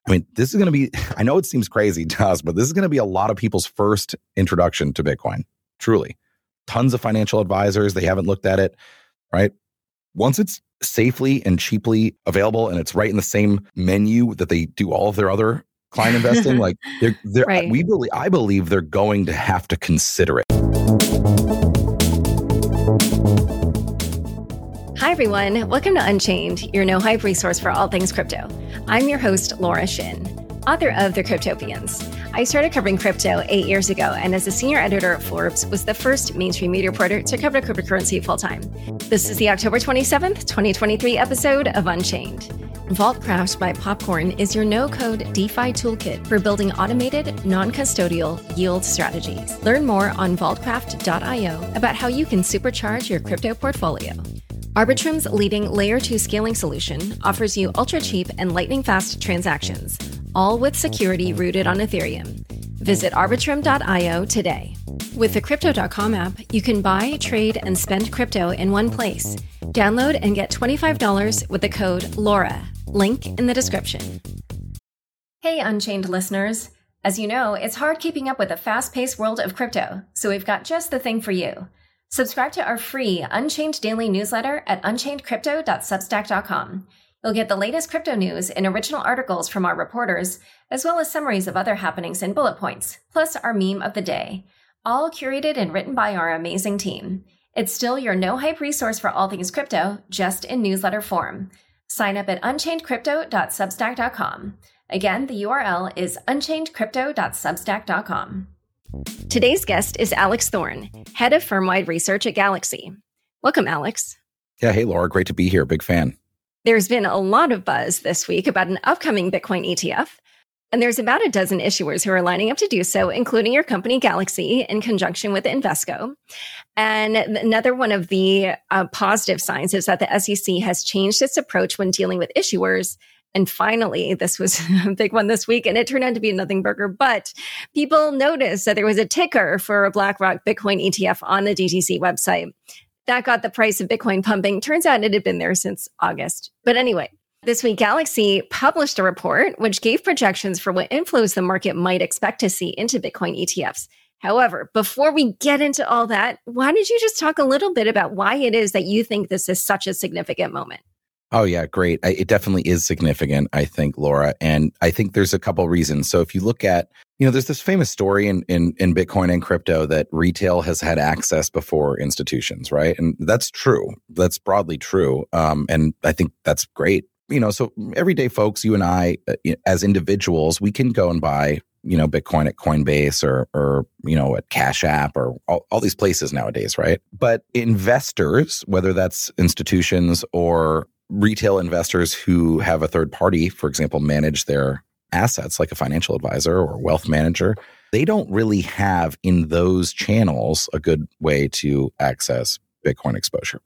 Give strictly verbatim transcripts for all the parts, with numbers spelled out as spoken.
I mean, this is going to be, I know it seems crazy to us, but this is going to be a lot of people's first introduction to Bitcoin. Truly. Tons of financial advisors, they haven't looked at it, right? Once it's safely and cheaply available and it's right in the same menu that they do all of their other client investing, like they're, they're right. we believe, I believe they're going to have to consider it. Hi, everyone. Welcome to Unchained, your no-hype resource for all things crypto. I'm your host, Laura Shin, author of The Cryptopians. I started covering crypto eight years ago, and as a senior editor at Forbes, was the first mainstream media reporter to cover cryptocurrency full-time. This is the October twenty-seventh, twenty twenty-three episode of Unchained. Vaultcraft by Popcorn is your no-code DeFi toolkit for building automated, non-custodial yield strategies. Learn more on vaultcraft dot io about how you can supercharge your crypto portfolio. Arbitrum's leading Layer two scaling solution offers you ultra-cheap and lightning-fast transactions, all with security rooted on Ethereum. Visit arbitrum dot io today. With the Crypto dot com app, you can buy, trade, and spend crypto in one place. Download and get twenty-five dollars with the code LAURA. Link in the description. Hey, Unchained listeners. As you know, it's hard keeping up with the fast-paced world of crypto, so we've got just the thing for you. Subscribe to our free Unchained daily newsletter at unchained crypto dot substack dot com. You'll get the latest crypto news and original articles from our reporters, as well as summaries of other happenings and bullet points, plus our meme of the day, all curated and written by our amazing team. It's still your no-hype resource for all things crypto, just in newsletter form. Sign up at unchained crypto dot substack dot com. Again, the U R L is unchained crypto dot substack dot com. Today's guest is Alex Thorn, head of firm-wide research at Galaxy. Welcome, Alex. Yeah, hey, Laura, great to be here. Big fan. There's been a lot of buzz this week about an upcoming Bitcoin E T F, and there's about a dozen issuers who are lining up to do so, including your company, Galaxy, in conjunction with Invesco. And another one of the uh, positive signs is that the S E C has changed its approach when dealing with issuers. And finally, this was a big one this week, and it turned out to be a nothing burger, but people noticed that there was a ticker for a BlackRock Bitcoin E T F on the D T C website. That got the price of Bitcoin pumping. Turns out it had been there since August. But anyway, this week, Galaxy published a report which gave projections for what inflows the market might expect to see into Bitcoin E T Fs. However, before we get into all that, why don't you just talk a little bit about why it is that you think this is such a significant moment? Oh, yeah, great. It definitely is significant, I think, Laura. And I think there's a couple reasons. So if you look at, you know, there's this famous story in, in, in Bitcoin and crypto that retail has had access before institutions, right? And that's true. That's broadly true. Um, and I think that's great. You know, so everyday folks, you and I, uh, as individuals, we can go and buy, you know, Bitcoin at Coinbase or, or you know, at Cash App or all, all these places nowadays, right? But investors, whether that's institutions or retail investors who have a third party, for example, manage their assets like a financial advisor or wealth manager, they don't really have in those channels a good way to access Bitcoin exposure.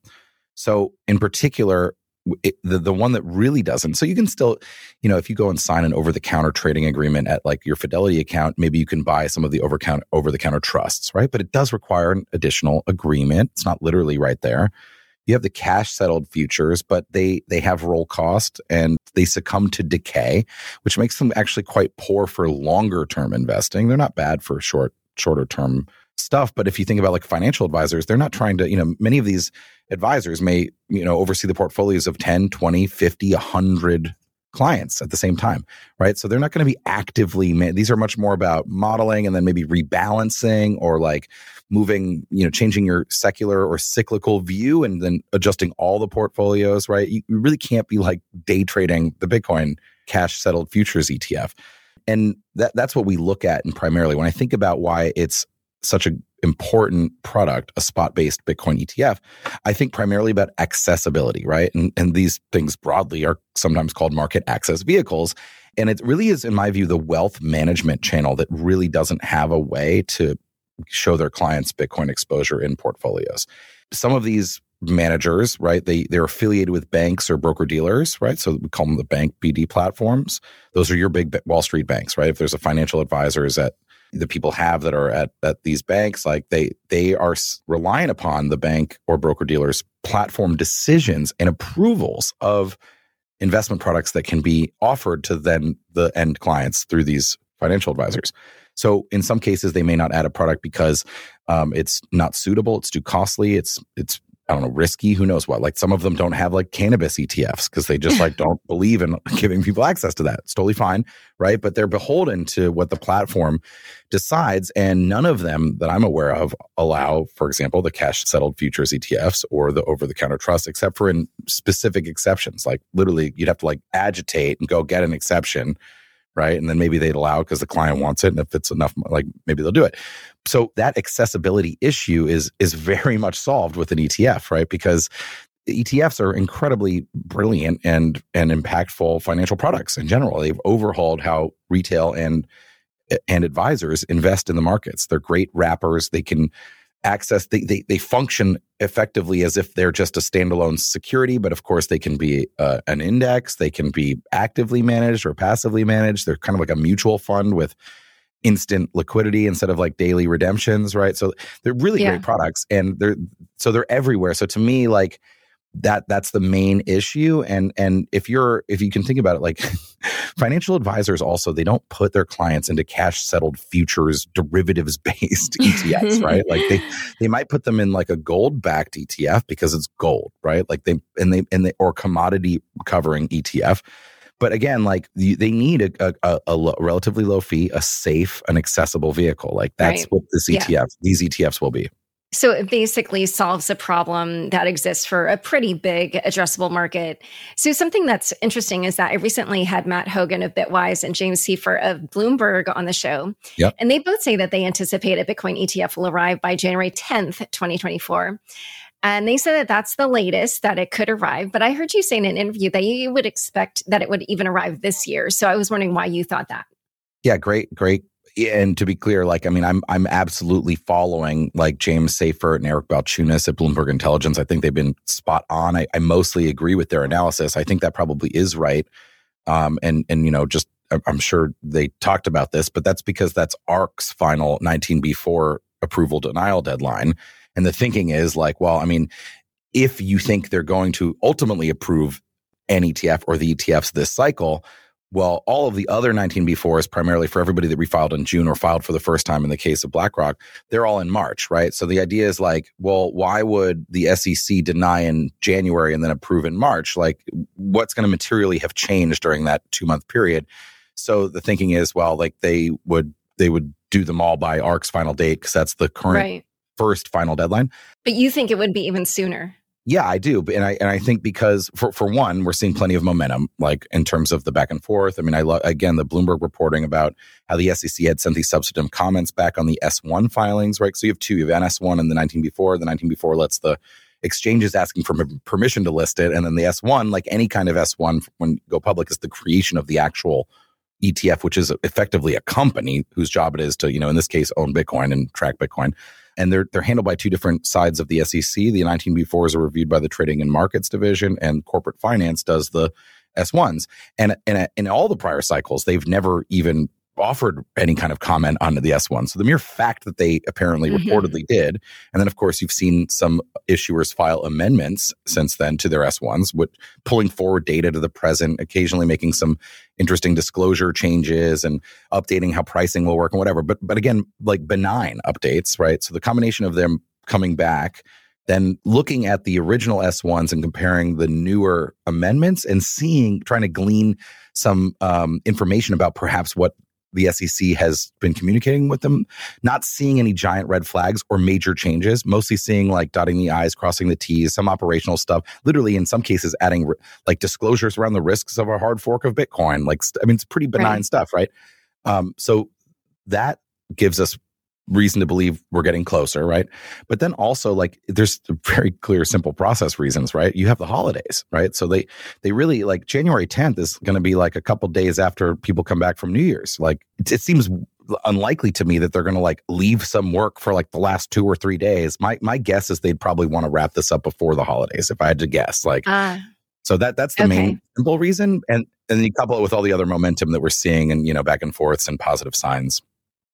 So in particular, it, the, the one that really doesn't, so you can still, you know, if you go and sign an over-the-counter trading agreement at like your Fidelity account, maybe you can buy some of the over over-the-counter trusts, right? But it does require an additional agreement. It's not literally right there. You have the cash settled futures, but they they have roll cost and they succumb to decay, which makes them actually quite poor for longer term investing. They're not bad for short shorter term stuff, but if you think about like financial advisors, they're not trying to, you know, many of these advisors may, you know, oversee the portfolios of ten, twenty, fifty, one hundred clients at the same time, right? So they're not going to be actively, these are much more about modeling and then maybe rebalancing or like moving, you know, changing your secular or cyclical view and then adjusting all the portfolios, right? You, you really can't be like day trading the Bitcoin cash settled futures E T F. And that that's what we look at. And primarily when I think about why it's such an important product, a spot-based Bitcoin E T F, I think primarily about accessibility, right? And, and these things broadly are sometimes called market access vehicles. And it really is, in my view, the wealth management channel that really doesn't have a way to show their clients Bitcoin exposure in portfolios. Some of these managers, right, they, they're affiliated with banks or broker-dealers, right? So we call them the bank B D platforms. Those are your big Wall Street banks, right? If there's a financial advisors that the people have that are at, at these banks, like they they are relying upon the bank or broker-dealer's platform decisions and approvals of investment products that can be offered to then the end clients through these financial advisors. So in some cases, they may not add a product because um, it's not suitable, it's too costly, it's it's I don't know, risky, who knows what. Like some of them don't have like cannabis E T Fs because they just like don't believe in giving people access to that. It's totally fine, right? But they're beholden to what the platform decides. And none of them that I'm aware of allow, for example, the cash settled futures E T Fs or the over-the-counter trust, except for in specific exceptions. Like literally you'd have to like agitate and go get an exception, right? And then maybe they'd allow it because the client wants it. And if it's enough, like maybe they'll do it. So that accessibility issue is is very much solved with an E T F, right? Because E T Fs are incredibly brilliant and and impactful financial products in general. They've overhauled how retail and and advisors invest in the markets. They're great wrappers. They can access, they, they, they function effectively as if they're just a standalone security, but of course they can be uh, an index. They can be actively managed or passively managed. They're kind of like a mutual fund with instant liquidity instead of like daily redemptions, right? So they're really yeah. great products, and they're so they're everywhere. So to me, like that that's the main issue. And and if you're if you can think about it, like financial advisors also, they don't put their clients into cash settled futures derivatives based E T Fs, right? Like they they might put them in like a gold backed E T F because it's gold, right? Like they and they and they or commodity covering E T F. But again, like the, they need a, a, a low, relatively low fee, a safe, an accessible vehicle. Like that's right. what this E T F, yeah. these E T Fs will be. So it basically solves a problem that exists for a pretty big addressable market. So something that's interesting is that I recently had Matt Hogan of Bitwise and James Seifer of Bloomberg on the show. Yep. And they both say that they anticipate a Bitcoin E T F will arrive by January tenth, twenty twenty-four. And they said that that's the latest that it could arrive. But I heard you say in an interview that you would expect that it would even arrive this year. So I was wondering why you thought that. Yeah, great, great. And to be clear, like, I mean, I'm I'm absolutely following like James Seifer and Eric Balchunas at Bloomberg Intelligence. I think they've been spot on. I, I mostly agree with their analysis. I think that probably is right. Um, and and you know, just I'm sure they talked about this, but that's because that's ARK's final nineteen B four approval denial deadline. And the thinking is like, well, I mean, if you think they're going to ultimately approve an E T F or the E T Fs this cycle, well, all of the other nineteen B fours, primarily for everybody that refiled in June or filed for the first time in the case of BlackRock, they're all in March, right? So the idea is like, well, why would the S E C deny in January and then approve in March? Like, what's going to materially have changed during that two-month period? So the thinking is, well, like they would they would do them all by ARK's final date because that's the current right. first final deadline. But you think it would be even sooner? Yeah, I do. And I and I think because for, for one, we're seeing plenty of momentum, like in terms of the back and forth. I mean, I love, again, the Bloomberg reporting about how the S E C had sent these substantive comments back on the S one filings, right? So you have two, you have N S one and the nineteen B four. The nineteen B four lets the exchanges asking for permission to list it. And then the S one, like any kind of S one when you go public, is the creation of the actual E T F, which is effectively a company whose job it is to, you know, in this case, own Bitcoin and track Bitcoin. And they're they're handled by two different sides of the S E C. The nineteen B fours are reviewed by the Trading and Markets Division, and Corporate Finance does the S ones. And, and in all the prior cycles, they've never even offered any kind of comment on the S one. So the mere fact that they apparently mm-hmm. reportedly did, and then of course you've seen some issuers file amendments since then to their S ones, with pulling forward data to the present, occasionally making some interesting disclosure changes and updating how pricing will work and whatever. But but again, like benign updates, right? So the combination of them coming back, then looking at the original S ones and comparing the newer amendments and seeing, trying to glean some um, information about perhaps what the S E C has been communicating with them, not seeing any giant red flags or major changes, mostly seeing like dotting the I's, crossing the T's, some operational stuff, literally in some cases adding re- like disclosures around the risks of a hard fork of Bitcoin. Like, I mean, it's pretty benign right. stuff, right? Um, so that gives us reason to believe we're getting closer, right? But then also, like, there's very clear, simple process reasons, right? You have the holidays, right? So they they really, like, January tenth is going to be like a couple days after people come back from New Year's. Like, it, it seems unlikely to me that they're going to like leave some work for like the last two or three days. My my guess is they'd probably want to wrap this up before the holidays, if I had to guess. Like, uh, so that that's the okay. main simple reason, and and then you couple it with all the other momentum that we're seeing, and you know, back and forths and positive signs.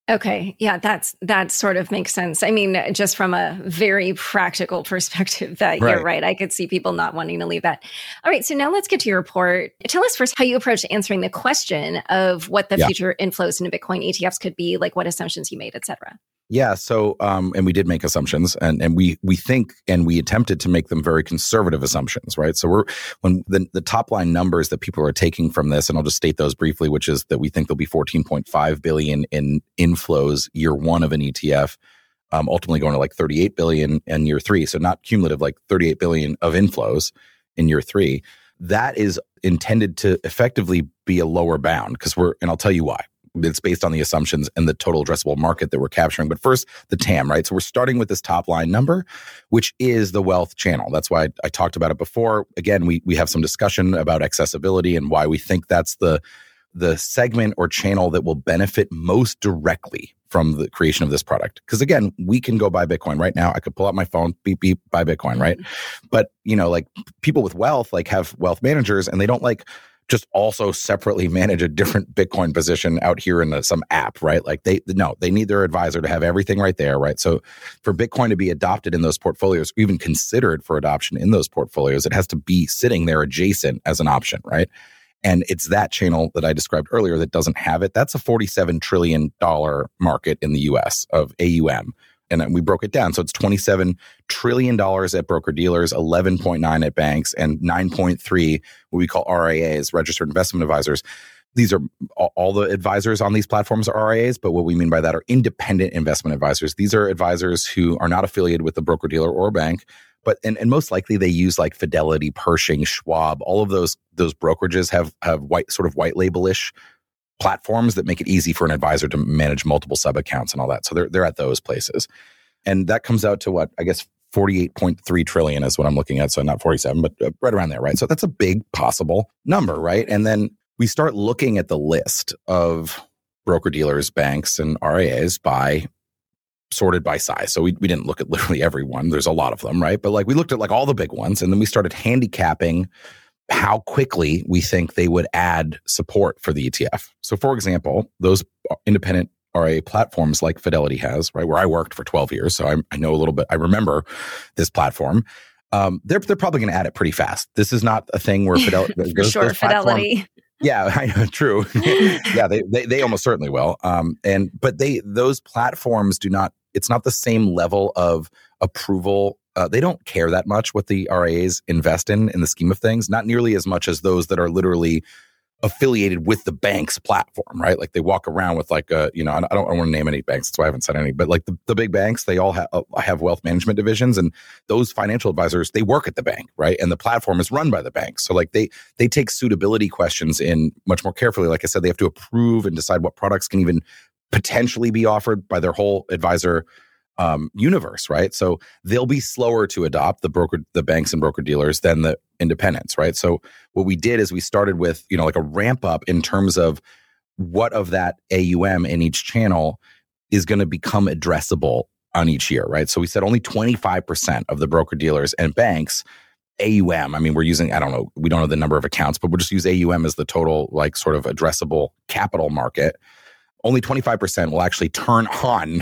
Okay. Yeah, that's that sort of makes sense. I mean, just from a very practical perspective, that Right. you're right. I could see people not wanting to leave that. All right. So now let's get to your report. Tell us first how you approached answering the question of what the Yeah. future inflows into Bitcoin E T Fs could be, like what assumptions you made, et cetera. Yeah. So, um, and we did make assumptions, and and we we think and we attempted to make them very conservative assumptions, right? So we're when the the top line numbers that people are taking from this, and I'll just state those briefly, which is that we think there'll be fourteen point five billion in inflows year one of an E T F, um, ultimately going to like thirty-eight billion in year three. So not cumulative, like thirty-eight billion of inflows in year three. That is intended to effectively be a lower bound because we're, and I'll tell you why. It's based on the assumptions and the total addressable market that we're capturing. But first, the T A M, right? So we're starting with this top line number, which is the wealth channel. That's why I, I talked about it before. Again, we we have some discussion about accessibility and why we think that's the the segment or channel that will benefit most directly from the creation of this product. Because again, we can go buy Bitcoin right now. I could pull out my phone, beep, beep, buy Bitcoin, right? But, you know, like people with wealth, like have wealth managers and they don't like just also separately manage a different Bitcoin position out here in the, some app, right? Like they, no, they need their advisor to have everything right there, right? So for Bitcoin to be adopted in those portfolios, or even considered for adoption in those portfolios, it has to be sitting there adjacent as an option, right? And it's that channel that I described earlier that doesn't have it. That's a forty-seven trillion dollars market in the U S of A U M. And we broke it down. So it's twenty-seven trillion dollars at broker-dealers, eleven point nine at banks, and nine point three what we call R I As, registered investment advisors. These are all the advisors on these platforms are R I As, but what we mean by that are independent investment advisors. These are advisors who are not affiliated with the broker-dealer or bank, but and, and most likely they use like Fidelity, Pershing, Schwab. All of those those brokerages have have white sort of white label-ish platforms that make it easy for an advisor to manage multiple sub accounts and all that. So they're they're at those places. And that comes out to what, I guess forty-eight point three trillion is what I'm looking at. So not forty-seven, but right around there, right? So that's a big possible number, right? And then we start looking at the list of broker dealers, banks, and R I As by sorted by size. So we we didn't look at literally every one. There's a lot of them, right? But like we looked at like all the big ones, and then we started handicapping how quickly we think they would add support for the E T F. So for example, those independent R I A platforms like Fidelity has, right, where I worked for twelve years, so I, I know a little bit, I remember this platform. Um, they're they're probably going to add it pretty fast. This is not a thing where Fidelity... for those, sure, those Fidelity. Yeah, I know, true. yeah, they, they they almost certainly will. Um, and but they those platforms do not, it's not the same level of approval. Uh, they don't care that much what the R I As invest in in the scheme of things, not nearly as much as those that are literally affiliated with the bank's platform, right? Like they walk around with like a, you know, I don't, I don't want to name any banks, that's why I haven't said any, but like the, the big banks, they all have, have wealth management divisions, and those financial advisors, they work at the bank, right? And the platform is run by the bank. So like they, they take suitability questions in much more carefully. Like I said, they have to approve and decide what products can even potentially be offered by their whole advisor um, universe, right? So they'll be slower to adopt the broker, the banks and broker dealers than the independents, right? So what we did is we started with, you know, like a ramp up in terms of what of that A U M in each channel is going to become addressable on each year, right? So we said only twenty-five percent of the broker dealers and banks A U M. I mean, we're using, I don't know, we don't know the number of accounts, but we'll just use A U M as the total, like sort of addressable capital market. Only twenty-five percent will actually turn on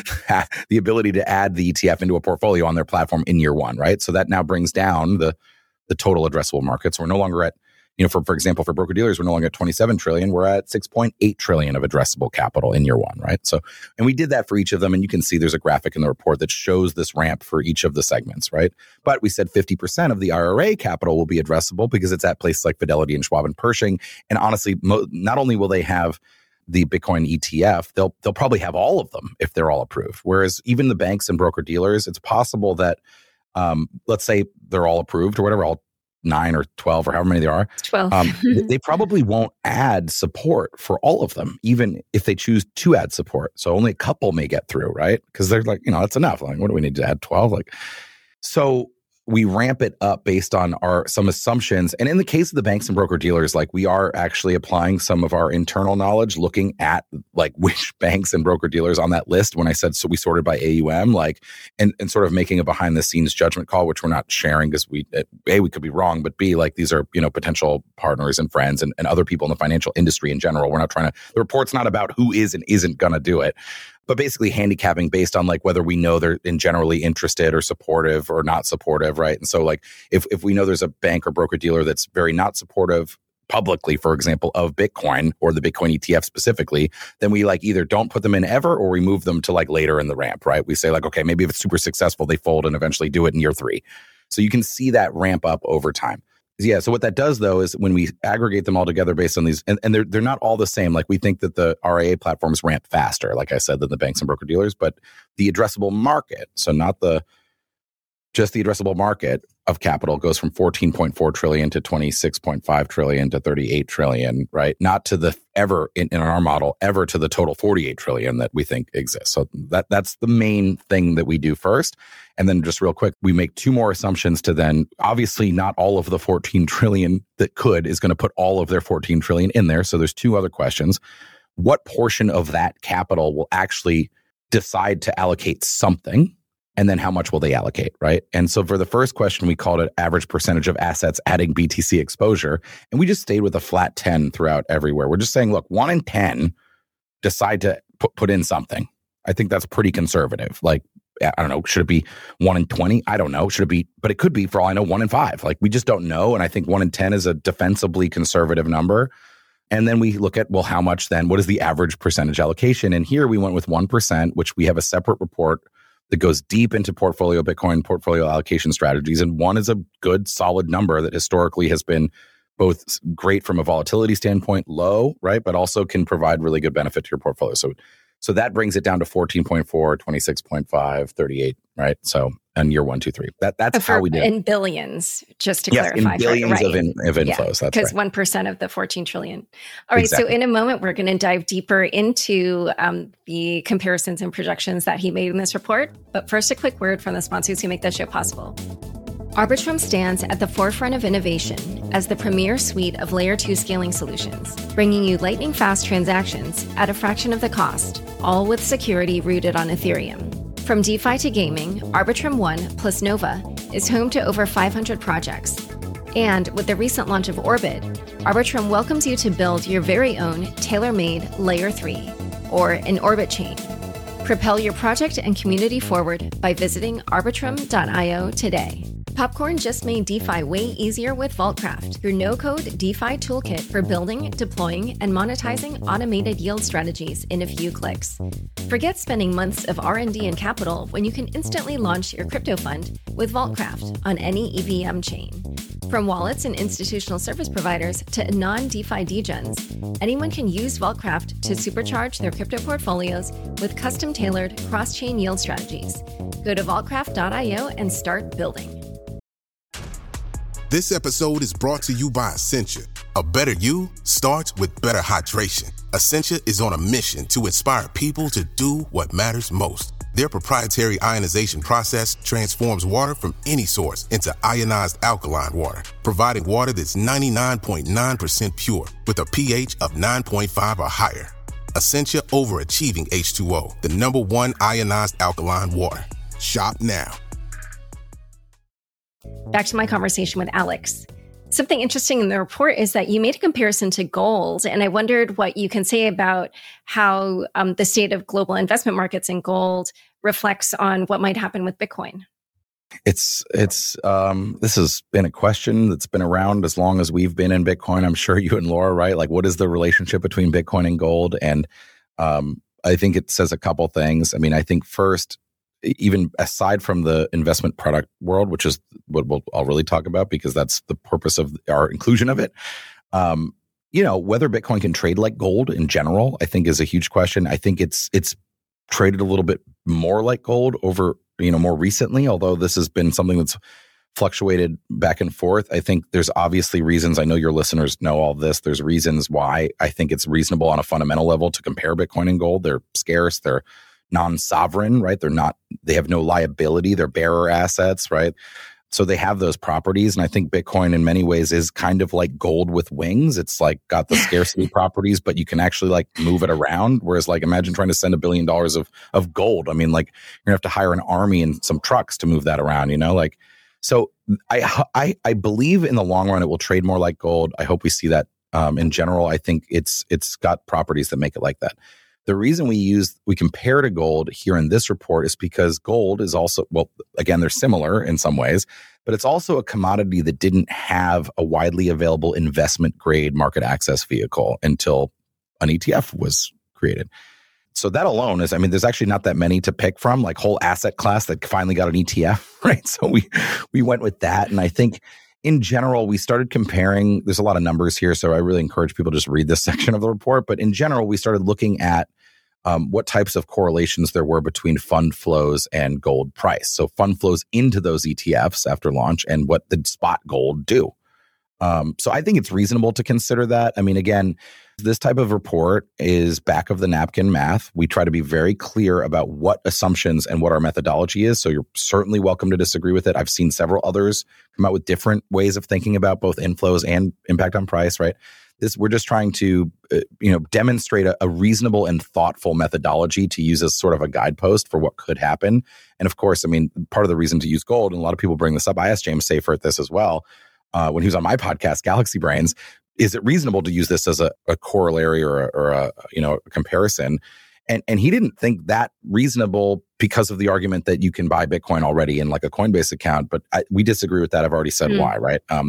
the ability to add the E T F into a portfolio on their platform in year one, right? So that now brings down the the total addressable market. So we're no longer at, you know, for, for example, for broker dealers, we're no longer at twenty-seven trillion. We're at six point eight trillion of addressable capital in year one, right? So, and we did that for each of them. And you can see there's a graphic in the report that shows this ramp for each of the segments, right? But we said fifty percent of the I R A capital will be addressable because it's at places like Fidelity and Schwab and Pershing. And honestly, mo- not only will they have the Bitcoin E T F, they'll they'll probably have all of them if they're all approved. Whereas even the banks and broker dealers, it's possible that, um, let's say they're all approved or whatever, all nine or twelve or however many there are. twelve. um, they probably won't add support for all of them, even if they choose to add support. So only a couple may get through, right? Because they're like, you know, that's enough. Like, what do we need to add? twelve? Like, so we ramp it up based on our some assumptions. And in the case of the banks and broker dealers, like we are actually applying some of our internal knowledge, looking at like which banks and broker dealers on that list. When I said so, we sorted by A U M, like and and sort of making a behind the scenes judgment call, which we're not sharing because we a we could be wrong, but b like these are you know potential partners and friends and, and other people in the financial industry in general. We're not trying to. The report's not about who is and isn't going to do it. But basically handicapping based on like whether we know they're in generally interested or supportive or not supportive, right? And so like if if we know there's a bank or broker dealer that's very not supportive publicly, for example, of Bitcoin or the Bitcoin E T F specifically, then we like either don't put them in ever or we move them to like later in the ramp, right? We say like, okay, maybe if it's super successful, they fold and eventually do it in year three. So you can see that ramp up over time. Yeah. So what that does, though, is when we aggregate them all together based on these, and, and they're they're not all the same. Like we think that the R I A platforms ramp faster, like I said, than the banks and broker dealers, but the addressable market, so not the just the addressable market of capital goes from fourteen point four trillion to twenty-six point five trillion to thirty-eight trillion, right? Not to the ever in, in our model, ever to the total forty-eight trillion that we think exists. So that that's the main thing that we do first. And then just real quick, we make two more assumptions to then, obviously not all of the fourteen trillion that could is going to put all of their fourteen trillion in there. So there's two other questions. What portion of that capital will actually decide to allocate something? And then how much will they allocate, right? And so for the first question, we called it average percentage of assets adding B T C exposure. And we just stayed with a flat ten throughout everywhere. We're just saying, look, one in ten decide to put, put in something. I think that's pretty conservative. Like, I don't know, should it be one in twenty? I don't know. Should it be, but it could be, for all I know, one in five. Like, we just don't know. And I think one in ten is a defensively conservative number. And then we look at, well, how much then? What is the average percentage allocation? And here we went with one percent, which we have a separate report that goes deep into portfolio Bitcoin portfolio allocation strategies. And one is a good, solid number that historically has been both great from a volatility standpoint, low, right? But also can provide really good benefit to your portfolio. So so that brings it down to fourteen point four, twenty-six point five, thirty-eight, right? So in year one, two, three. That, that's For, how we did it. In billions, just to yes, clarify. in billions right. of, in, of inflows, yeah, that's because right. one percent of the fourteen trillion. All right, Exactly. so in a moment, we're going to dive deeper into um, the comparisons and projections that he made in this report. But first, a quick word from the sponsors who make this show possible. Arbitrum stands at the forefront of innovation as the premier suite of Layer two scaling solutions, bringing you lightning-fast transactions at a fraction of the cost, all with security rooted on Ethereum. From DeFi to gaming, Arbitrum One plus Nova is home to over five hundred projects. And with the recent launch of Orbit, Arbitrum welcomes you to build your very own tailor-made Layer three, or an Orbit chain. Propel your project and community forward by visiting arbitrum dot io today. Popcorn just made DeFi way easier with Vaultcraft, your no-code DeFi toolkit for building, deploying, and monetizing automated yield strategies in a few clicks. Forget spending months of R and D and capital when you can instantly launch your crypto fund with Vaultcraft on any E V M chain. From wallets and institutional service providers to non-DeFi degens, anyone can use Vaultcraft to supercharge their crypto portfolios with custom-tailored cross-chain yield strategies. Go to vaultcraft dot io and start building. This episode is brought to you by Essentia. A better you starts with better hydration. Essentia is on a mission to inspire people to do what matters most. Their proprietary ionization process transforms water from any source into ionized alkaline water, providing water that's ninety-nine point nine percent pure with a pH of nine point five or higher. Essentia Overachieving H two O, the number one ionized alkaline water. Shop now. Back to my conversation with Alex. Something interesting in the report is that you made a comparison to gold, and I wondered what you can say about how um, the state of global investment markets in gold reflects on what might happen with Bitcoin. It's it's um, this has been a question that's been around as long as we've been in Bitcoin. I'm sure you and Laura, right? Like, what is the relationship between Bitcoin and gold? And um, I think it says a couple things. I mean, I think first, even aside from the investment product world, which is what we'll, I'll really talk about because that's the purpose of our inclusion of it. Um, you know, whether Bitcoin can trade like gold in general, I think is a huge question. I think it's it's traded a little bit more like gold over, you know, more recently, although this has been something that's fluctuated back and forth. I think there's obviously reasons. I know your listeners know all this. There's reasons why I think it's reasonable on a fundamental level to compare Bitcoin and gold. They're scarce. They're non-sovereign, right? They're not, they have no liability. They're bearer assets, right? So they have those properties. And I think Bitcoin in many ways is kind of like gold with wings. It's like got the scarcity properties, but you can actually like move it around. Whereas like imagine trying to send a billion dollars of, of gold. I mean, like you're gonna have to hire an army and some trucks to move that around, you know, like, so I, I, I believe in the long run, it will trade more like gold. I hope we see that. Um, in general, I think it's it's got properties that make it like that. The reason we use we compare to gold here in this report is because gold is also, well, again, they're similar in some ways, but it's also a commodity that didn't have a widely available investment grade market access vehicle until an E T F was created. So that alone is, I mean, there's actually not that many to pick from, like whole asset class that finally got an E T F, right? So we we went with that, and I think. In general, we started comparing, there's a lot of numbers here, so I really encourage people to just read this section of the report. But in general, we started looking at um, what types of correlations there were between fund flows and gold price. So fund flows into those E T Fs after launch and what did spot gold do. Um, so I think it's reasonable to consider that. I mean, again, this type of report is back of the napkin math. We try to be very clear about what assumptions and what our methodology is. So you're certainly welcome to disagree with it. I've seen several others come out with different ways of thinking about both inflows and impact on price, right? This, we're just trying to, uh, you know, demonstrate a, a reasonable and thoughtful methodology to use as sort of a guidepost for what could happen. And of course, I mean, part of the reason to use gold, and a lot of people bring this up, I asked James Safer at this as well, uh, when he was on my podcast, Galaxy Brains, is it reasonable to use this as a, a corollary or a, or a, you know, a comparison? And and he didn't think that reasonable because of the argument that you can buy Bitcoin already in like a Coinbase account. But I, we disagree with that. I've already said mm. why, right? Um,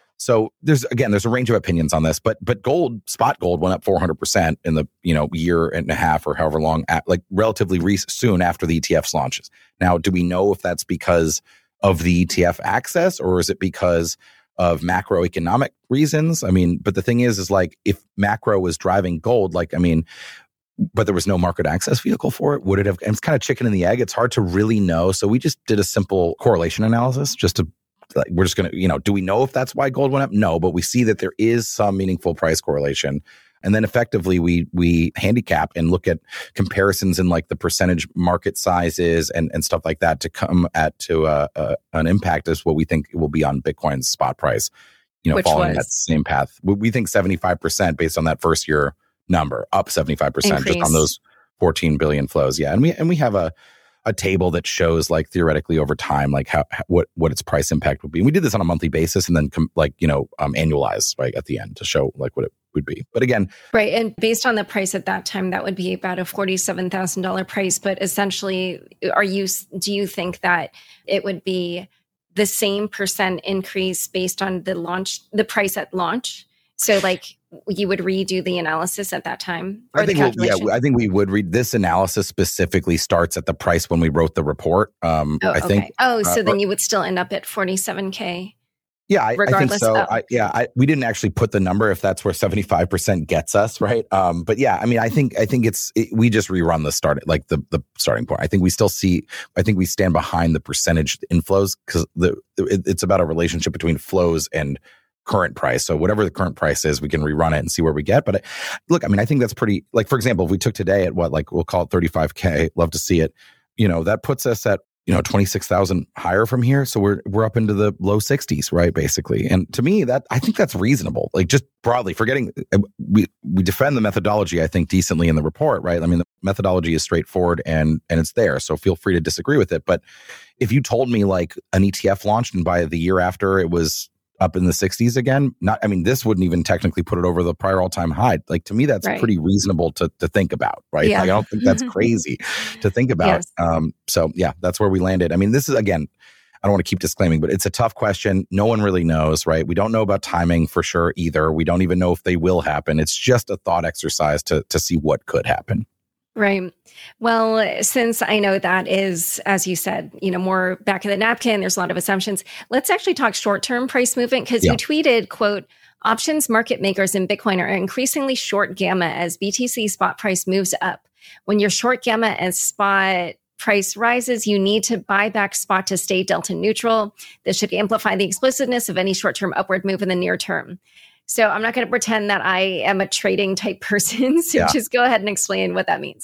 so there's, again, there's a range of opinions on this, but but gold, spot gold went up four hundred percent in the, you know, year and a half or however long, at, like relatively re- soon after the E T Fs launches. Now, do we know if that's because of the E T F access, or is it because of macroeconomic reasons? I mean, but the thing is, is like if macro was driving gold, like, I mean, but there was no market access vehicle for it, would it have, and it's kind of chicken and the egg. It's hard to really know. So we just did a simple correlation analysis just to, like, we're just going to, you know, do we know if that's why gold went up? No, but we see that there is some meaningful price correlation. And then effectively we we handicap and look at comparisons in like the percentage market sizes and, and stuff like that to come at to a, a, an impact as what we think it will be on Bitcoin's spot price, you know, Which following was? that same path. We, we think seventy-five percent based on that first year number, up seventy-five percent Increase. just on those fourteen billion flows. Yeah. And we and we have a a table that shows like theoretically over time, like how, how what what its price impact would be. And we did this on a monthly basis and then com- like, you know, um, annualize right at the end to show like what it would be. But again, right. And based on the price at that time, that would be about a forty-seven thousand dollars price. But essentially, are you, do you think that it would be the same percent increase based on the launch, the price at launch? So like you would redo the analysis at that time? Or I think, the we'll, yeah, I think we would read this analysis specifically starts at the price when we wrote the report. Um, oh, I think. Okay. Oh, so uh, then you would still end up at forty-seven K. Yeah, I, I think so. Of, I, yeah, I, we didn't actually put the number if that's where seventy-five percent gets us, right? Um, but yeah, I mean, I think I think it's it, we just rerun the start like the the starting point. I think we still see. I think we stand behind the percentage inflows because the it, it's about a relationship between flows and current price. So whatever the current price is, we can rerun it and see where we get. But I, look, I mean, I think that's pretty. Like for example, if we took today at what, like we'll call it thirty-five K. Love to see it. You know, that puts us at, you know, twenty-six thousand higher from here. So we're, we're up into the low sixties, right? Basically. And to me, that, I think that's reasonable. Like just broadly forgetting, we, we defend the methodology, I think, decently in the report, right? I mean, the methodology is straightforward and, and it's there. So feel free to disagree with it. But if you told me like an E T F launched and by the year after it was up in the sixties again, not, I mean, this wouldn't even technically put it over the prior all-time high. Like to me, that's right. pretty reasonable to to think about, right? Yeah. Like, I don't think that's crazy to think about. Yes. Um, so yeah, that's where we landed. I mean, this is, again, I don't want to keep disclaiming, but it's a tough question. No one really knows, right? We don't know about timing for sure either. We don't even know if they will happen. It's just a thought exercise to to see what could happen. Right. Well, since I know that is, as you said, you know, more back of the napkin, there's a lot of assumptions. Let's actually talk short-term price movement because Yeah. you tweeted, quote, options market makers in Bitcoin are increasingly short gamma as B T C spot price moves up. When you're short gamma as spot price rises, you need to buy back spot to stay delta neutral. This should amplify the explosiveness of any short-term upward move in the near term. So I'm not going to pretend that I am a trading type person. So Yeah. just go ahead and explain what that means.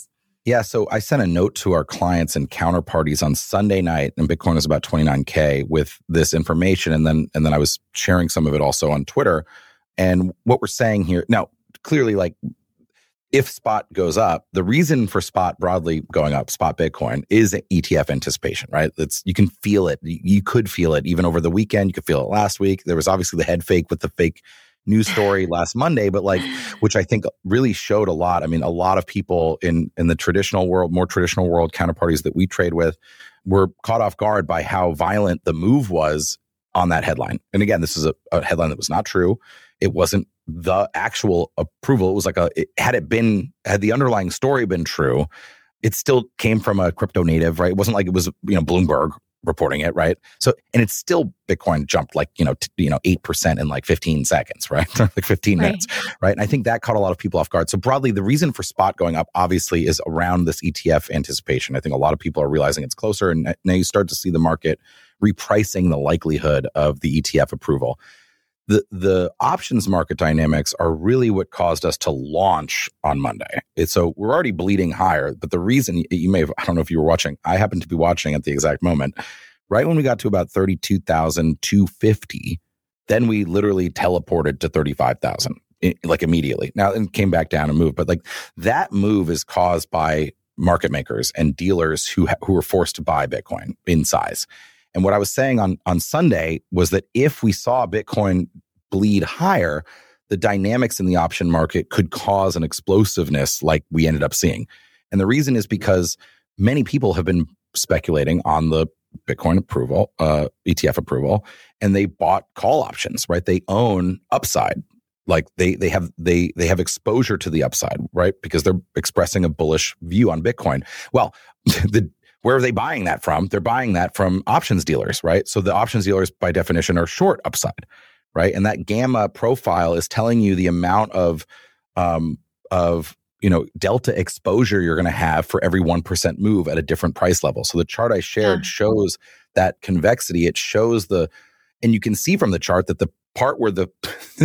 Yeah, so I sent a note to our clients and counterparties on Sunday night, and Bitcoin was about twenty-nine K with this information, and then and then I was sharing some of it also on Twitter. And what we're saying here now, clearly, like if spot goes up, the reason for spot broadly going up, spot Bitcoin, is E T F anticipation, right? It's you can feel it. You could feel it even over the weekend. You could feel it last week. There was obviously the head fake with the fake news story last Monday, but like, which I think really showed a lot. I mean, a lot of people in, in the traditional world, more traditional world counterparties that we trade with were caught off guard by how violent the move was on that headline. And again, this is a, a headline that was not true. It wasn't the actual approval. It was like a, it, had it been, had the underlying story been true, it still came from a crypto native, right? It wasn't like it was, you know, Bloomberg reporting it, right? So, and it's still, Bitcoin jumped like, you know, t- you know, eight percent in like fifteen seconds, right? like fifteen right. minutes, right? And I think that caught a lot of people off guard. So broadly, the reason for spot going up obviously is around this E T F anticipation. I think a lot of people are realizing it's closer, and now you start to see the market repricing the likelihood of the E T F approval. The the options market dynamics are really what caused us to launch on Monday. It's, so we're already bleeding higher, but the reason you may have, I don't know if you were watching, I happened to be watching at the exact moment, right when we got to about thirty-two thousand two hundred fifty, then we literally teleported to thirty-five thousand, like immediately. Now, it came back down and moved, but like that move is caused by market makers and dealers who ha- who were forced to buy Bitcoin in size. And what I was saying on, on Sunday was that if we saw Bitcoin bleed higher, the dynamics in the option market could cause an explosiveness like we ended up seeing. And the reason is because many people have been speculating on the Bitcoin approval, uh, E T F approval, and they bought call options, right? They own upside. Like they they have they they have exposure to the upside, right? Because they're expressing a bullish view on Bitcoin. Well, the where are they buying that from? They're buying that from options dealers, right? So the options dealers, by definition, are short upside, right? And that gamma profile is telling you the amount of, um, of you know, delta exposure you're going to have for every one percent move at a different price level. So the chart I shared yeah. shows that convexity. It shows the, and you can see from the chart that the part where the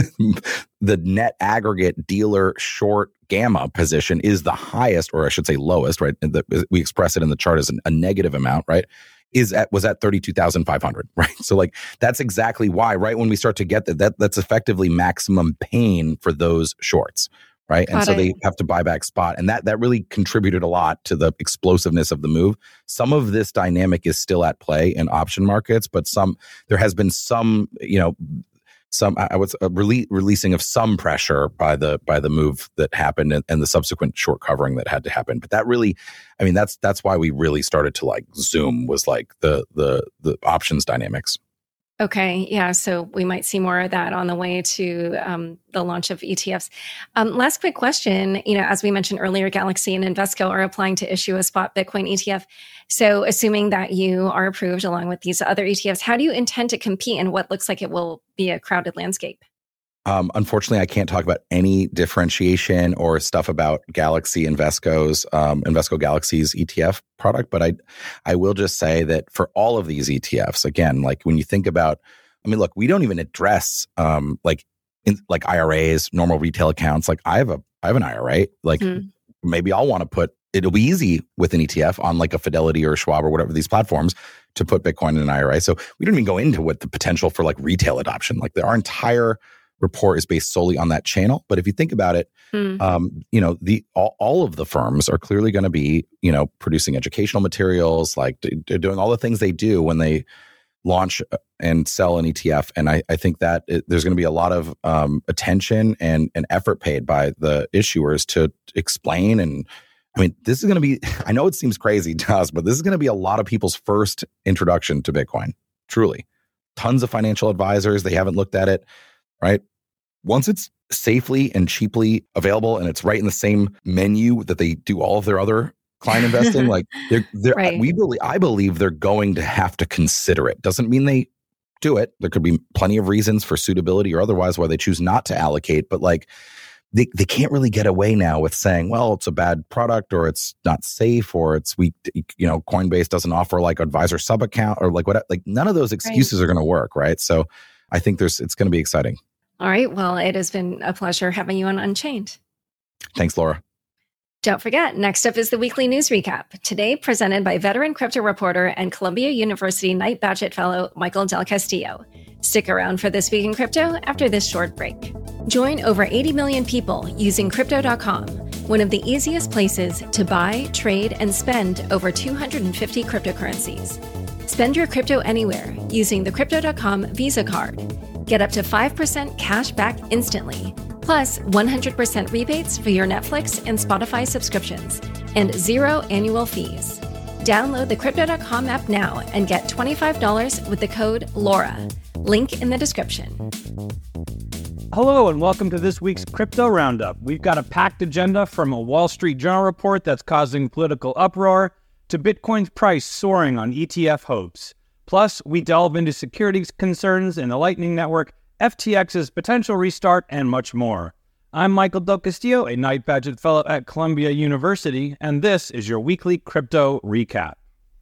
the net aggregate dealer short gamma position is the highest, or I should say lowest, right? And the, we express it in the chart as an, a negative amount, right? Is at was at thirty-two thousand five hundred, right? So like that's exactly why, right? When we start to get that, that that's effectively maximum pain for those shorts, right? Got and so it. They have to buy back spot, and that that really contributed a lot to the explosiveness of the move. Some of this dynamic is still at play in option markets, but some there has been some, you know. Some I was a rele- releasing of some pressure by the by the move that happened and, and the subsequent short covering that had to happen. But that really, I mean, that's that's why we really started to like zoom was like the the the options dynamics. Okay, yeah, so we might see more of that on the way to um, the launch of E T Fs. Um, last quick question, you know, as we mentioned earlier, Galaxy and Invesco are applying to issue a spot Bitcoin E T F. So assuming that you are approved along with these other E T Fs, how do you intend to compete in what looks like it will be a crowded landscape? Um, unfortunately, I can't talk about any differentiation or stuff about Galaxy Invesco's um, Invesco Galaxy's E T F product, but I, I will just say that for all of these E T Fs, again, like when you think about, I mean, look, we don't even address um, like in, like I R As, normal retail accounts. Like I have a I have an I R A. Like mm. maybe I'll want to put. It'll be easy with an E T F on like a Fidelity or Schwab or whatever these platforms to put Bitcoin in an I R A. So we don't even go into what the potential for like retail adoption. Like our entire report is based solely on that channel. But if you think about it, mm. um, you know, the all, all of the firms are clearly going to be, you know, producing educational materials, like they're doing all the things they do when they launch and sell an E T F. And I, I think that it, there's going to be a lot of um, attention and, and effort paid by the issuers to explain. And I mean, this is going to be, I know it seems crazy to us, but this is going to be a lot of people's first introduction to Bitcoin, truly. Tons of financial advisors, they haven't looked at it, right? Once it's safely and cheaply available and it's right in the same menu that they do all of their other client investing, like they're, they're right. we believe, I believe they're going to have to consider it. Doesn't mean they do it. There could be plenty of reasons for suitability or otherwise why they choose not to allocate, but like they, they can't really get away now with saying, well, it's a bad product or it's not safe or it's weak. You know, Coinbase doesn't offer like advisor sub account or like what, like none of those excuses right. are going to work. Right. So I think there's, it's going to be exciting. All right. Well, it has been a pleasure having you on Unchained. Thanks, Laura. Don't forget, next up is the weekly news recap, today presented by veteran crypto reporter and Columbia University Knight Bagehot Fellow Michael Del Castillo. Stick around for This Week in Crypto after this short break. Join over eighty million people using Crypto dot com, one of the easiest places to buy, trade, and spend over two hundred fifty cryptocurrencies. Spend your crypto anywhere using the Crypto dot com Visa card. Get up to five percent cash back instantly, plus one hundred percent rebates for your Netflix and Spotify subscriptions, and zero annual fees. Download the Crypto dot com app now and get twenty-five dollars with the code LAURA. Link in the description. Hello and welcome to this week's Crypto Roundup. We've got a packed agenda from a Wall Street Journal report that's causing political uproar to Bitcoin's price soaring on E T F hopes. Plus, we delve into security concerns in the Lightning Network, F T X's potential restart, and much more. I'm Michael Del Castillo, a Knight Bagehot Fellow at Columbia University, and this is your weekly crypto recap.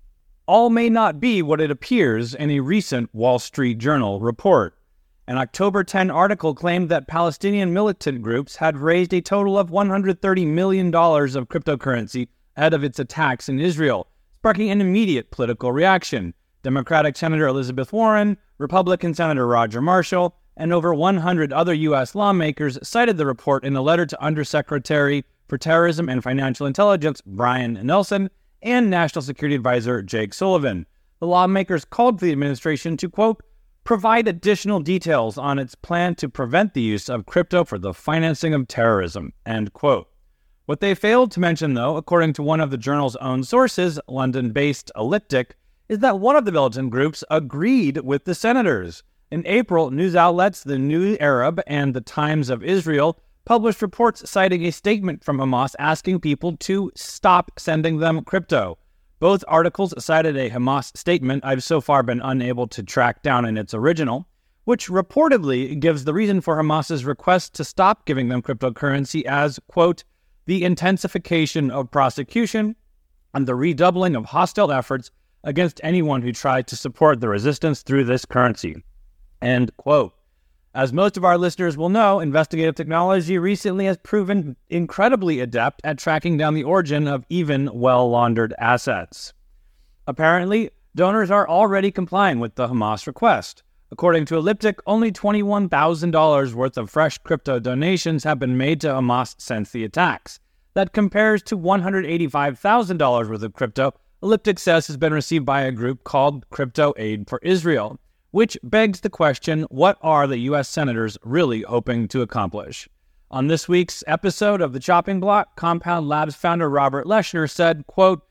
All may not be what it appears in a recent Wall Street Journal report. An October tenth article claimed that Palestinian militant groups had raised a total of one hundred thirty million dollars of cryptocurrency ahead of its attacks in Israel, sparking an immediate political reaction. Democratic Senator Elizabeth Warren, Republican Senator Roger Marshall, and over one hundred other U S lawmakers cited the report in a letter to Undersecretary for Terrorism and Financial Intelligence Brian Nelson and National Security Advisor Jake Sullivan. The lawmakers called for the administration to, quote, provide additional details on its plan to prevent the use of crypto for the financing of terrorism, end quote. What they failed to mention, though, according to one of the journal's own sources, London-based Elliptic, is that one of the militant groups agreed with the senators. In April, news outlets The New Arab and The Times of Israel published reports citing a statement from Hamas asking people to stop sending them crypto. Both articles cited a Hamas statement I've so far been unable to track down in its original, which reportedly gives the reason for Hamas's request to stop giving them cryptocurrency as, quote, the intensification of prosecution and the redoubling of hostile efforts against anyone who tried to support the resistance through this currency, end quote. As most of our listeners will know, investigative technology recently has proven incredibly adept at tracking down the origin of even well-laundered assets. Apparently, donors are already complying with the Hamas request. According to Elliptic, only twenty-one thousand dollars worth of fresh crypto donations have been made to Hamas since the attacks. That compares to one hundred eighty-five thousand dollars worth of crypto Elliptic says has been received by a group called Crypto Aid for Israel, which begs the question, what are the U S senators really hoping to accomplish? On this week's episode of The Chopping Block, Compound Labs founder Robert Leshner said, quote,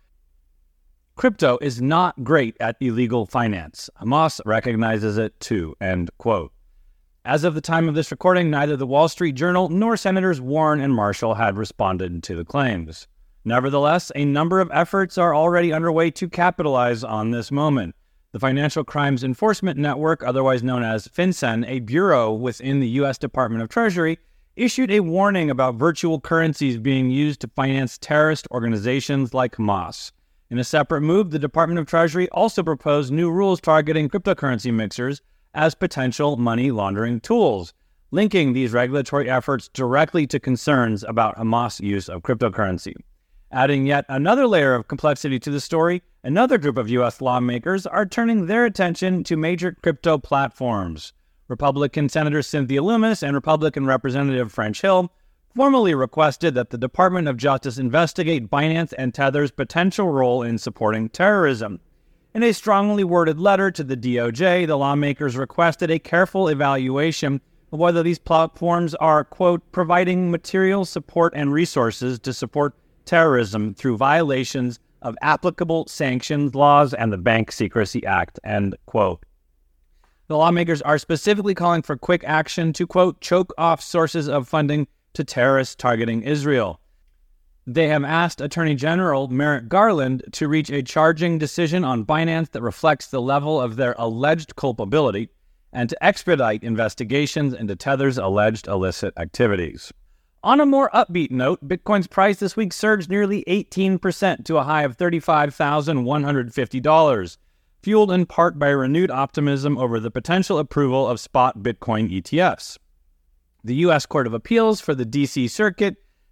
crypto is not great at illegal finance. Hamas recognizes it too, end quote. As of the time of this recording, neither the Wall Street Journal nor Senators Warren and Marshall had responded to the claims. Nevertheless, a number of efforts are already underway to capitalize on this moment. The Financial Crimes Enforcement Network, otherwise known as FinCEN, a bureau within the U S Department of Treasury, issued a warning about virtual currencies being used to finance terrorist organizations like Hamas. In a separate move, the Department of Treasury also proposed new rules targeting cryptocurrency mixers as potential money laundering tools, linking these regulatory efforts directly to concerns about Hamas' use of cryptocurrency. Adding yet another layer of complexity to the story, another group of U S lawmakers are turning their attention to major crypto platforms. Republican Senator Cynthia Lummis and Republican Representative French Hill formally requested that the Department of Justice investigate Binance and Tether's potential role in supporting terrorism. In a strongly worded letter to the D O J, the lawmakers requested a careful evaluation of whether these platforms are, quote, providing material support and resources to support terrorism through violations of applicable sanctions laws and the Bank Secrecy Act, end quote. The lawmakers are specifically calling for quick action to, quote, choke off sources of funding to terrorists targeting Israel. They have asked Attorney General Merrick Garland to reach a charging decision on Binance that reflects the level of their alleged culpability and to expedite investigations into Tether's alleged illicit activities. On a more upbeat note, Bitcoin's price this week surged nearly eighteen percent to a high of thirty-five thousand one hundred fifty dollars, fueled in part by renewed optimism over the potential approval of spot Bitcoin E T Fs. The U S Court of Appeals for the D C Circuit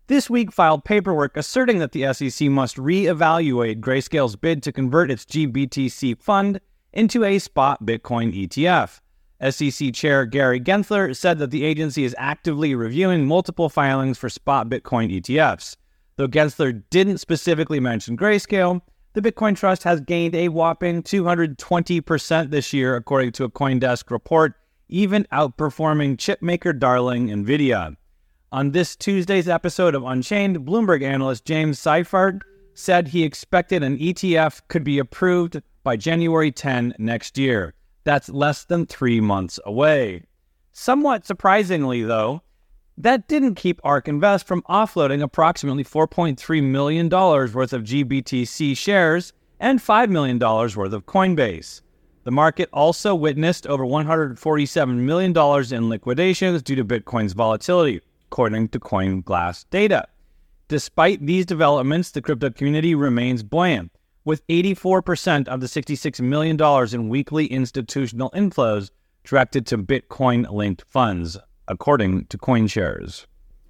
this week filed paperwork asserting that the S E C must re-evaluate Grayscale's bid to convert its G B T C fund into a spot Bitcoin E T F. S E C Chair Gary Gensler said that the agency is actively reviewing multiple filings for spot Bitcoin E T Fs. Though Gensler didn't specifically mention Grayscale, the Bitcoin Trust has gained a whopping two hundred twenty percent this year, according to a CoinDesk report, even outperforming chipmaker darling NVIDIA. On this Tuesday's episode of Unchained, Bloomberg analyst James Seifert said he expected an E T F could be approved by January tenth next year. That's less than three months away. Somewhat surprisingly, though, that didn't keep ARK Invest from offloading approximately four point three million dollars worth of G B T C shares and five million dollars worth of Coinbase. The market also witnessed over one hundred forty-seven million dollars in liquidations due to Bitcoin's volatility, according to CoinGlass data. Despite these developments, the crypto community remains buoyant, with eighty-four percent of the sixty-six million dollars in weekly institutional inflows directed to Bitcoin-linked funds, according to CoinShares.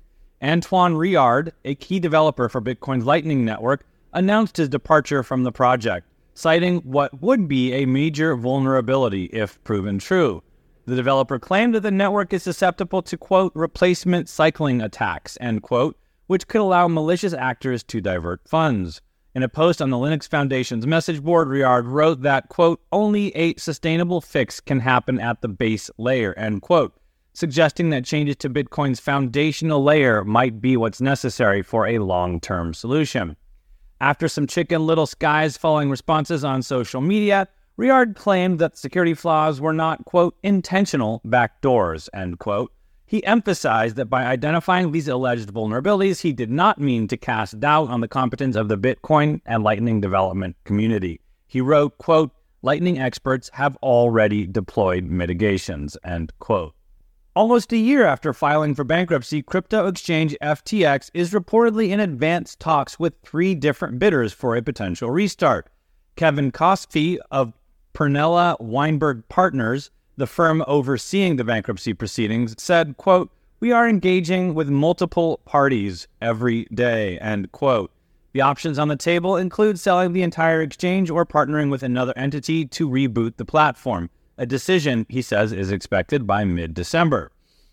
Antoine Riard, a key developer for Bitcoin's Lightning Network, announced his departure from the project, citing what would be a major vulnerability if proven true. The developer claimed that the network is susceptible to, quote, replacement cycling attacks, end quote, which could allow malicious actors to divert funds. In a post on the Linux Foundation's message board, Riard wrote that, quote, only a sustainable fix can happen at the base layer, end quote, suggesting that changes to Bitcoin's foundational layer might be what's necessary for a long-term solution. After some Chicken Little skies following responses on social media, Riard claimed that security flaws were not, quote, intentional backdoors, end quote. He emphasized that by identifying these alleged vulnerabilities, he did not mean to cast doubt on the competence of the Bitcoin and Lightning development community. He wrote, quote, Lightning experts have already deployed mitigations, end quote. Almost a year after filing for bankruptcy, crypto exchange F T X is reportedly in advanced talks with three different bidders for a potential restart. Kevin Kosky of Pernella Weinberg Partners, the firm overseeing the bankruptcy proceedings, said, quote, we are engaging with multiple parties every day, end quote. The options on the table include selling the entire exchange or partnering with another entity to reboot the platform. A decision, he says, is expected by mid-December.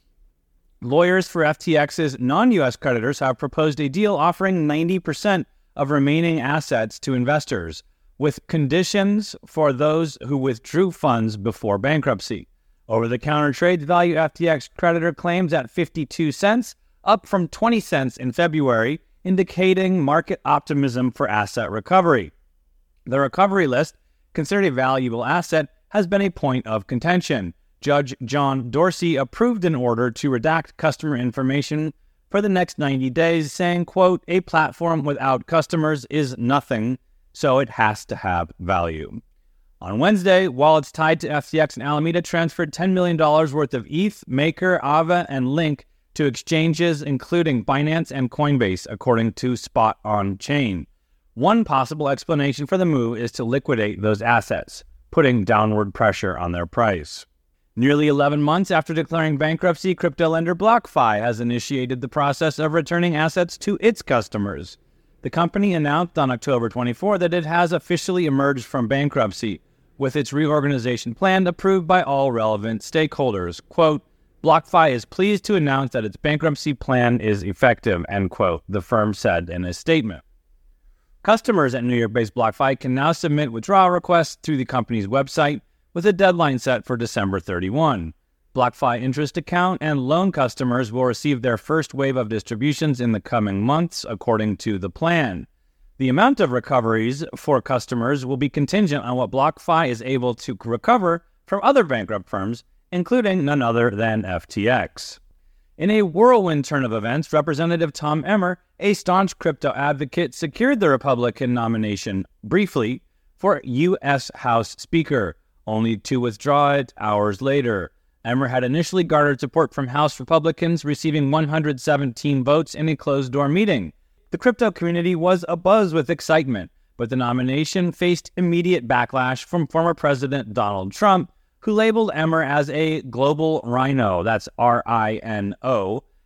Lawyers for F T X's non-U S creditors have proposed a deal offering ninety percent of remaining assets to investors, with conditions for those who withdrew funds before bankruptcy. Over-the-counter trades value F T X creditor claims at fifty-two cents, up from twenty cents in February, indicating market optimism for asset recovery. The recovery list, considered a valuable asset, has been a point of contention. Judge John Dorsey approved an order to redact customer information for the next ninety days, saying, quote, a platform without customers is nothing, so it has to have value. On Wednesday, wallets tied to F T X and Alameda transferred ten million dollars worth of E T H, Maker, Aava, and Link to exchanges including Binance and Coinbase, according to Spot On Chain. One possible explanation for the move is to liquidate those assets, putting downward pressure on their price. Nearly eleven months after declaring bankruptcy, crypto lender BlockFi has initiated the process of returning assets to its customers. The company announced on October twenty-fourth that it has officially emerged from bankruptcy, with its reorganization plan approved by all relevant stakeholders. Quote, BlockFi is pleased to announce that its bankruptcy plan is effective, end quote, the firm said in a statement. Customers at New York-based BlockFi can now submit withdrawal requests through the company's website, with a deadline set for December thirty-first. BlockFi interest account and loan customers will receive their first wave of distributions in the coming months, according to the plan. The amount of recoveries for customers will be contingent on what BlockFi is able to recover from other bankrupt firms, including none other than F T X. In a whirlwind turn of events, Representative Tom Emmer, a staunch crypto advocate, secured the Republican nomination, briefly, for U S House Speaker, only to withdraw it hours later. Emmer had initially garnered support from House Republicans, receiving one hundred seventeen votes in a closed-door meeting. The crypto community was abuzz with excitement, but the nomination faced immediate backlash from former President Donald Trump, who labeled Emmer as a global rhino, that's R I N O,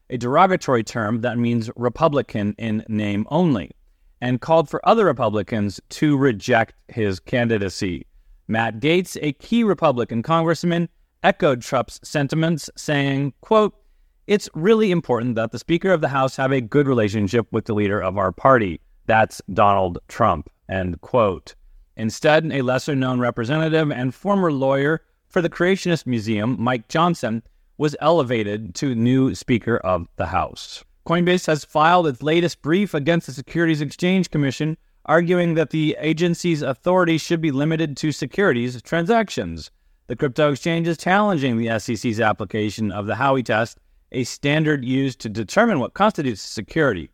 a derogatory term that means Republican in name only, and called for other Republicans to reject his candidacy. Matt Gaetz, a key Republican congressman, echoed Trump's sentiments, saying, quote, "It's really important that the Speaker of the House have a good relationship with the leader of our party. That's Donald Trump," end quote. Instead, a lesser-known representative and former lawyer for the Creationist Museum, Mike Johnson, was elevated to new Speaker of the House. Coinbase has filed its latest brief against the Securities Exchange Commission, arguing that the agency's authority should be limited to securities transactions. The crypto exchange is challenging the S E C's application of the Howey test, a standard used to determine what constitutes security.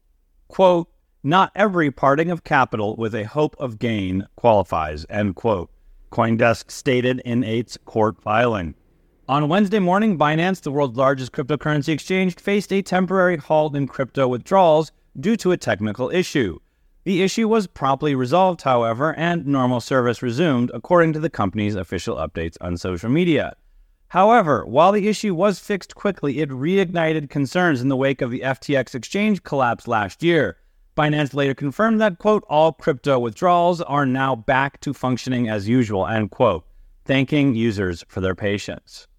Quote, "Not every parting of capital with a hope of gain qualifies," end quote, CoinDesk stated in its court filing. On Wednesday morning, Binance, the world's largest cryptocurrency exchange, faced a temporary halt in crypto withdrawals due to a technical issue. The issue was promptly resolved, however, and normal service resumed, according to the company's official updates on social media. However, while the issue was fixed quickly, it reignited concerns in the wake of the F T X exchange collapse last year. Binance later confirmed that, quote, "all crypto withdrawals are now back to functioning as usual," end quote, thanking users for their patience.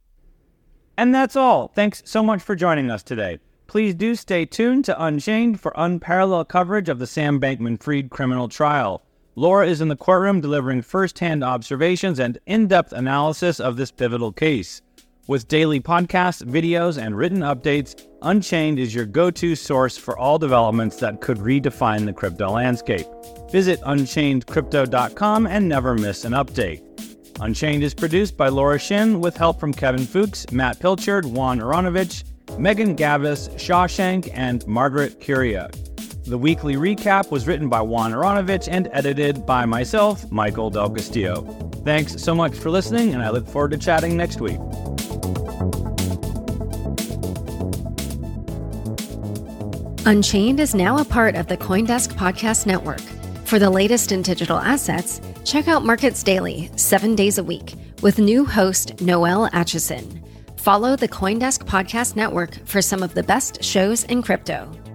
And that's all. Thanks so much for joining us today. Please do stay tuned to Unchained for unparalleled coverage of the Sam Bankman-Fried criminal trial. Laura is in the courtroom delivering first-hand observations and in-depth analysis of this pivotal case. With daily podcasts, videos, and written updates, Unchained is your go-to source for all developments that could redefine the crypto landscape. Visit unchained crypto dot com and never miss an update. Unchained is produced by Laura Shin with help from Kevin Fuchs, Matt Pilchard, Juan Aronovich, Megan Gavis, Shawshank, and Margaret Curia. The weekly recap was written by Juan Aronovich and edited by myself, Michael Del Castillo. Thanks so much for listening, and I look forward to chatting next week. Unchained is now a part of the CoinDesk Podcast Network. For the latest in digital assets, check out Markets Daily, seven days a week, with new host Noel Atchison. Follow the CoinDesk Podcast Network for some of the best shows in crypto.